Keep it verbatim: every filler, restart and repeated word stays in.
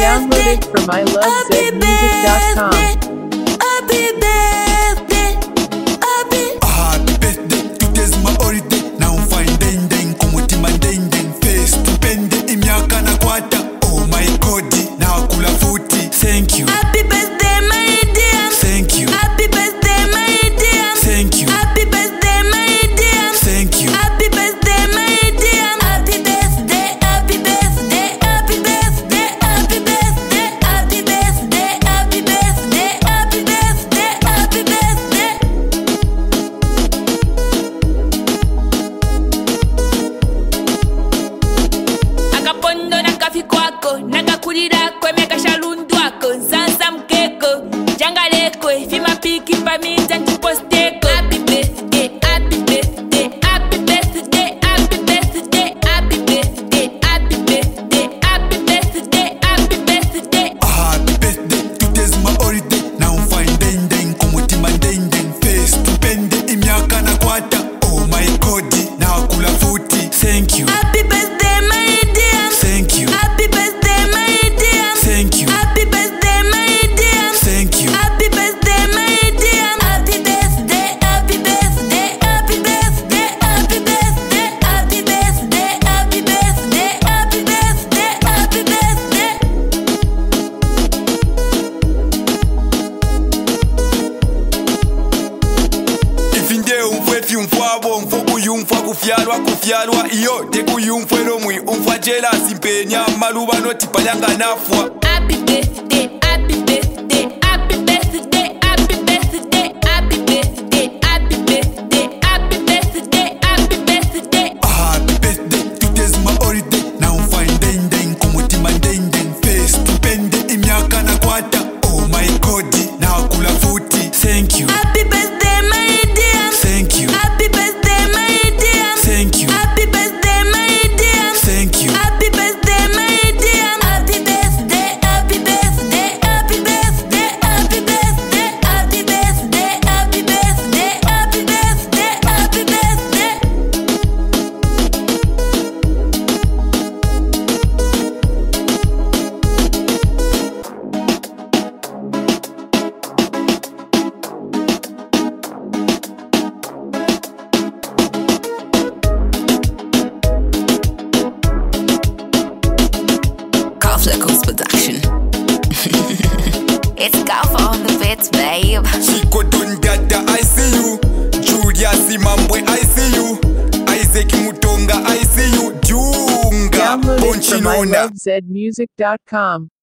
Downloaded from I love zed music dot com. Happy birthday, happy Happy birthday, today's my holiday. Now fine den den, kumutima den den. Face tupende imyaka na kwata. Oh my God, now kula futi. Thank you. Happy birthday, my dear. Thank you. Happy birthday, my dear. Thank you. Happy birthday, my dear. Thank you. Happy birthday, my dear. Happy birthday, happy birthday, happy birthday, happy birthday, happy birthday, happy birthday, happy birthday, happy birthday. Akapondo nakafikwako nakakulirako emekashalundwako nsansa mkeko jangaleko ifimapiki paminza ntiposteko. Happy birthday, happy birthday, happy birthday, happy birthday, happy birthday, happy birthday, happy birthday, happy birthday. Happy birthday, today's my holiday. Now fine den den, kumutima den den. Face tupende imyaka na kwata. Oh my God, now kula futi. Thank you. Happy birthday, my dear. Thank you. Happy birthday, my dear. Thank you. Happy birthday, my dear. Thank you. Happy birthday, my dear. Happy birthday, happy birthday, happy birthday, happy birthday, happy birthday, happy birthday, happy birthday, happy birthday. Ifinde umfwe fi umfwabo umfoku yumfwa kufyalwa kufyalwa iyo teku yumfwe lomwi umfwa jela simpenya maluba noti palyanga nafwa. Happy birthday, happy birthday, happy birthday, happy birthday, happy birthday, happy birthday, happy birthday, happy birthday. Happy birthday, today's my holiday. Now fine den den, kumutima den den. Face tupende imyaka na kwata. Oh my God, now kula futi. Thank you. Happy birthday, my dear. Thank you. Happy birthday, my dear. Thank you. Happy birthday, my dear. Thank you. Happy birthday, my dear. Happy birthday, happy birthday, happy birthday, happy birthday, happy birthday, happy birthday, happy birthday, happy birthday. Golf Locals Production. It's golf on the bits, babe. Chico Don Dada, I see you. Julia Simambwe, I see you. Isaac Mutonga, I see you. Junga, Downloaded from I Ponchinona. love zed music dot com.